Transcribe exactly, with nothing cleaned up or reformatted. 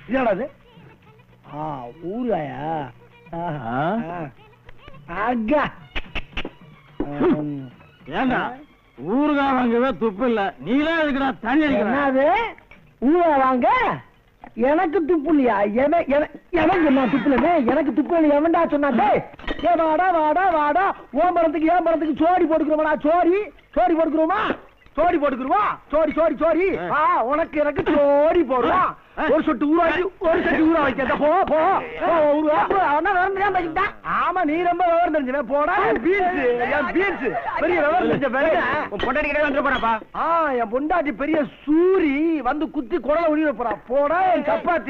என்னடாது? ஆ ஊறுகாயா? அக்கா ஏண்டா ஊறுகாய் வாங்கவே துப்பு இல்ல, நீலாம் எதுக்குடா தண்ணி அடிக்கிறது? ஊறுகா வாங்க எனக்கு துப்பு இல்லையா? எனக்கு என்ன துப்பு இல்ல? எனக்கு துப்பு இல்லை எவன்டா சொன்னாட்டே? ஏ வாடா வாடா வாடா, ஓ மரத்துக்கு ஏன் மரத்துக்கு சோடி போட்டுக்கிறோமாடா? சோடி சோடி போட்டுக்கிறோமா? சோடி போட்டுக்கிறோமா? சோடி சோடி சோடி. ஆ உனக்கு எனக்கு சோடி போடுவோம். ஒரு சொட்டு ஊரா ஒரு சொட்டு ஊரா வைக்க போ போ. ஆமா நீ ரொம்ப விவரம் தெரிஞ்ச போடா. பீன்ஸ் என் பீன்ஸ் பெரிய விவரம் தெரிஞ்ச பொண்டாட்டி கிட்ட வந்து போறாப்பா. ஆ என் பொண்டாட்டி பெரிய சூரி வந்து குத்தி குடலை உரிய போறா. போடா என் சப்பாத்தி.